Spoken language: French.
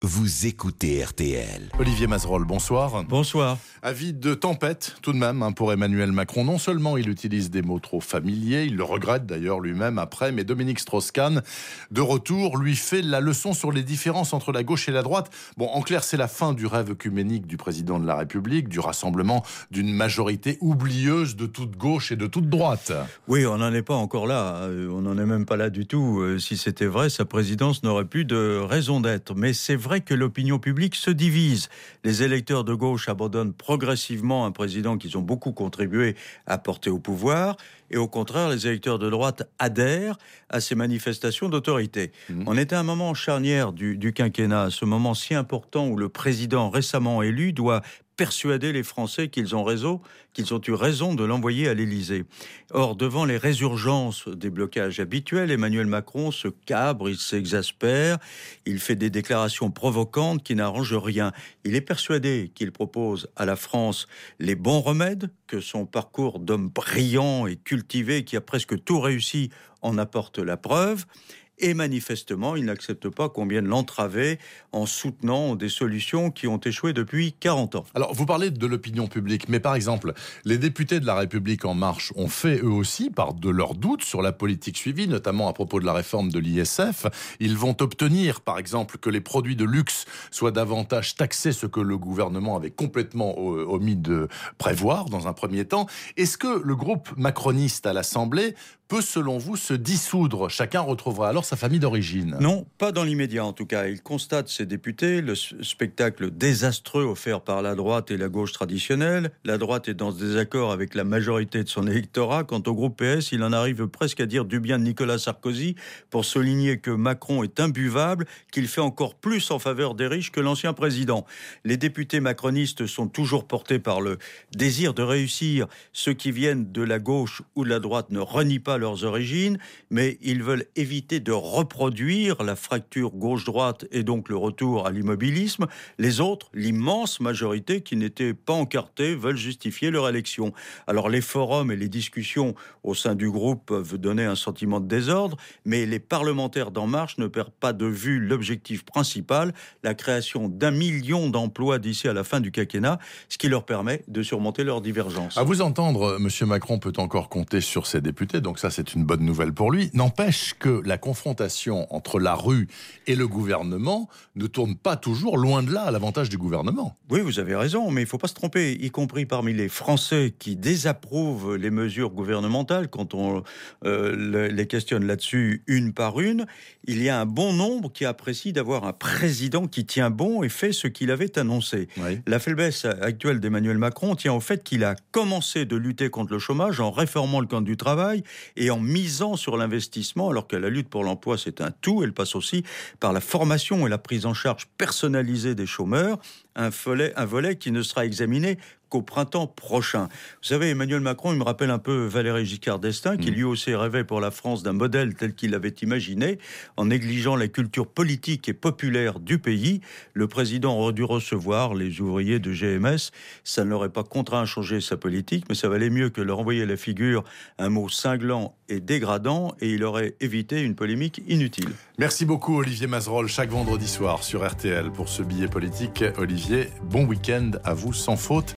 Vous écoutez RTL. Olivier Mazerolle, bonsoir. Bonsoir. Avis de tempête, tout de même, pour Emmanuel Macron. Non seulement il utilise des mots trop familiers, il le regrette d'ailleurs lui-même après, mais Dominique Strauss-Kahn, de retour, lui fait la leçon sur les différences entre la gauche et la droite. Bon, en clair, c'est la fin du rêve œcuménique du président de la République, du rassemblement d'une majorité oublieuse de toute gauche et de toute droite. Oui, on n'en est pas encore là. On n'en est même pas là du tout. Si c'était vrai, sa présidence n'aurait plus de raison d'être. Mais c'est vrai que l'opinion publique se divise. Les électeurs de gauche abandonnent progressivement un président qu'ils ont beaucoup contribué à porter au pouvoir. Et au contraire, les électeurs de droite adhèrent à ces manifestations d'autorité. On est à un moment charnière du quinquennat, ce moment si important où le président récemment élu doit persuader les Français qu'ils ont eu raison de l'envoyer à l'Élysée. Or, devant les résurgences des blocages habituels, Emmanuel Macron se cabre, il s'exaspère, il fait des déclarations provocantes qui n'arrangent rien. Il est persuadé qu'il propose à la France les bons remèdes, que son parcours d'homme brillant et cultivé qui a presque tout réussi en apporte la preuve. Et manifestement, il n'accepte pas qu'on vienne l'entraver en soutenant des solutions qui ont échoué depuis 40 ans. Alors, vous parlez de l'opinion publique, mais par exemple, les députés de La République En Marche ont fait eux aussi part de leurs doutes sur la politique suivie, notamment à propos de la réforme de l'ISF. Ils vont obtenir, par exemple, que les produits de luxe soient davantage taxés, ce que le gouvernement avait complètement omis de prévoir dans un premier temps. Est-ce que le groupe macroniste à l'Assemblée peut, selon vous, se dissoudre? Chacun retrouvera alors sa famille d'origine. Non, pas dans l'immédiat en tout cas. Il constate, ces députés, le spectacle désastreux offert par la droite et la gauche traditionnelle. La droite est dans ce désaccord avec la majorité de son électorat. Quant au groupe PS, il en arrive presque à dire du bien de Nicolas Sarkozy pour souligner que Macron est imbuvable, qu'il fait encore plus en faveur des riches que l'ancien président. Les députés macronistes sont toujours portés par le désir de réussir. Ceux qui viennent de la gauche ou de la droite ne renient pas leurs origines, mais ils veulent éviter de reproduire la fracture gauche-droite et donc le retour à l'immobilisme. Les autres, l'immense majorité qui n'était pas encartée, veulent justifier leur élection. Alors les forums et les discussions au sein du groupe peuvent donner un sentiment de désordre, mais les parlementaires d'En Marche ne perdent pas de vue l'objectif principal, la création d'1 million d'emplois d'ici à la fin du quinquennat, ce qui leur permet de surmonter leurs divergences. À vous entendre, M. Macron peut encore compter sur ses députés, donc ça c'est une bonne nouvelle pour lui. N'empêche que la confrontation entre la rue et le gouvernement ne tourne pas toujours, loin de là, à l'avantage du gouvernement. Oui, vous avez raison, mais il ne faut pas se tromper, y compris parmi les Français qui désapprouvent les mesures gouvernementales, quand on les questionne là-dessus une par une, il y a un bon nombre qui apprécient d'avoir un président qui tient bon et fait ce qu'il avait annoncé. Oui. La faiblesse actuelle d'Emmanuel Macron tient au fait qu'il a commencé de lutter contre le chômage en réformant le code du travail et en misant sur l'investissement, alors que la lutte pour l'emploi, c'est un tout. Elle passe aussi par la formation et la prise en charge personnalisée des chômeurs, un volet qui ne sera examiné qu'au printemps prochain. Vous savez, Emmanuel Macron, il me rappelle un peu Valéry Giscard d'Estaing, qui lui aussi rêvait pour la France d'un modèle tel qu'il l'avait imaginé, en négligeant la culture politique et populaire du pays. Le président aurait dû recevoir les ouvriers de GMS. Ça ne l'aurait pas contraint à changer sa politique, mais ça valait mieux que leur envoyer à la figure un mot cinglant et dégradant, et il aurait évité une polémique inutile. Merci beaucoup Olivier Mazerolle, chaque vendredi soir sur RTL pour ce billet politique. Olivier, bon week-end à vous sans faute.